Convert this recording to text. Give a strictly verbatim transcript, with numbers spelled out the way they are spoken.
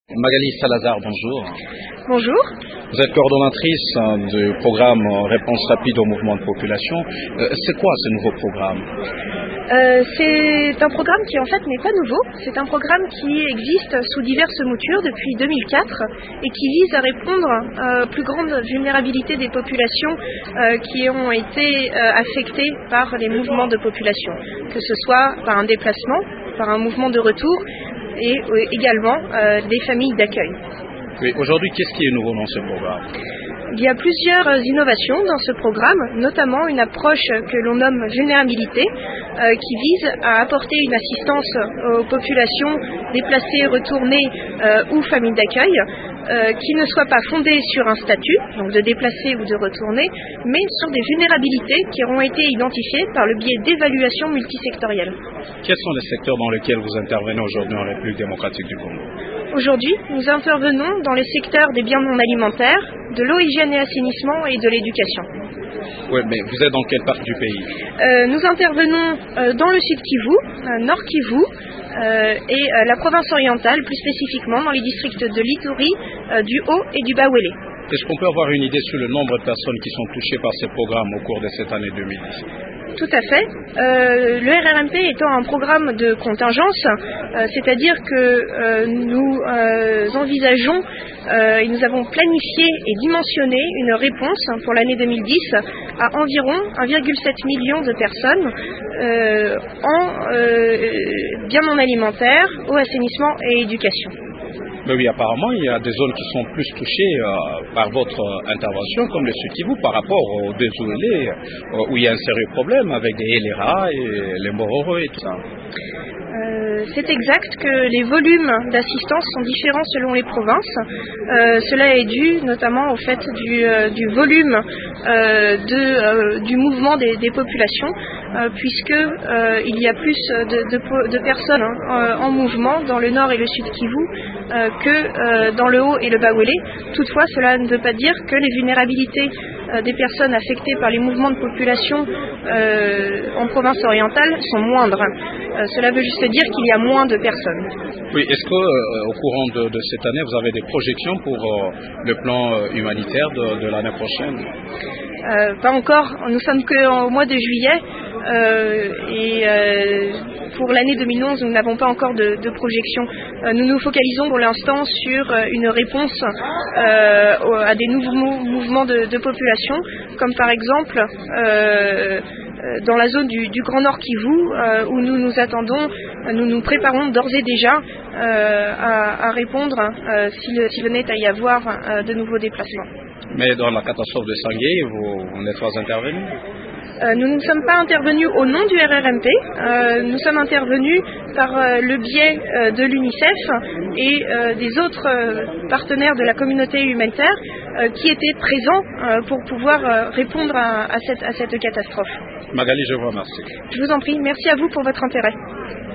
Magali Salazar, bonjour. Bonjour. Vous êtes coordonnatrice hein, du programme Réponse rapide au mouvement de population. Euh, c'est quoi ce nouveau programme? euh, C'est un programme qui en fait n'est pas nouveau. C'est un programme qui existe sous diverses moutures depuis deux mille quatre et qui vise à répondre à plus grande vulnérabilité des populations euh, qui ont été euh, affectées par les mouvements de population, que ce soit par un déplacement, par un mouvement de retour et euh, également euh, des familles d'accueil. Oui, aujourd'hui, qu'est-ce qui est nouveau dans ce programme? Il y a plusieurs innovations dans ce programme, notamment une approche que l'on nomme vulnérabilité, euh, qui vise à apporter une assistance aux populations déplacées, retournées euh, ou familles d'accueil, euh, qui ne soit pas fondée sur un statut, donc de déplacés ou de retournés, mais sur des vulnérabilités qui auront été identifiées par le biais d'évaluations multisectorielles. Quels sont les secteurs dans lesquels vous intervenez aujourd'hui en République démocratique du Congo? Aujourd'hui, nous intervenons dans les secteurs des biens non alimentaires, de l'eau, hygiène et assainissement et de l'éducation. Oui, mais vous êtes dans quelle partie du pays? euh, Nous intervenons euh, dans le sud Kivu, euh, nord Kivu euh, et euh, la province orientale, plus spécifiquement dans les districts de l'Ituri, euh, du Haut et du Bas-Ouélé. Est-ce qu'on peut avoir une idée sur le nombre de personnes qui sont touchées par ces programmes au cours de cette année deux mille dix? Tout à fait. Euh, le R R M P étant un programme de contingence, euh, c'est-à-dire que euh, nous euh, envisageons euh, et nous avons planifié et dimensionné une réponse pour l'année deux mille dix à environ un virgule sept million de personnes euh, en euh, biens non alimentaires, eau, assainissement et éducation. Mais oui, apparemment, il y a des zones qui sont plus touchées euh, par votre euh, intervention, comme le Sud Kivu, par rapport aux deux Ouélé, euh, où il y a un sérieux problème avec les Elera et les Mororo et tout ça. Euh, c'est exact que les volumes d'assistance sont différents selon les provinces. Euh, cela est dû notamment au fait du, euh, du volume euh, de, euh, du mouvement des, des populations, euh, puisque euh, il y a plus de, de, de personnes hein, en mouvement dans le nord et le sud Kivu euh, que euh, dans le haut et le bas-Ouélé. Toutefois, cela ne veut pas dire que les vulnérabilités euh, des personnes affectées par les mouvements de population euh, en province orientale sont moindres. Euh, cela veut juste dire qu'il y a moins de personnes. Oui, est-ce qu'au euh, courant de, de cette année, vous avez des projections pour euh, le plan euh, humanitaire de, de l'année prochaine? euh, Pas encore, nous sommes qu'au mois de juillet euh, et euh, pour l'année deux mille onze, nous n'avons pas encore de, de projection. Euh, nous nous focalisons pour l'instant sur euh, une réponse euh, à des nouveaux mouvements de, de population, comme par exemple euh, dans la zone du, du Grand Nord Kivu, euh, où nous nous attendons, nous nous préparons d'ores et déjà euh, à, à répondre euh, s'il, s'il venait à y avoir euh, de nouveaux déplacements. Mais dans la catastrophe de Sangué, vous, vous n'êtes pas intervenu? Euh, nous ne sommes pas intervenus au nom du R R M P, euh, nous sommes intervenus par euh, le biais euh, de l'UNICEF et euh, des autres euh, partenaires de la communauté humanitaire euh, qui étaient présents euh, pour pouvoir euh, répondre à, à, cette, à cette catastrophe. Magali, je vous remercie. Je vous en prie, merci à vous pour votre intérêt.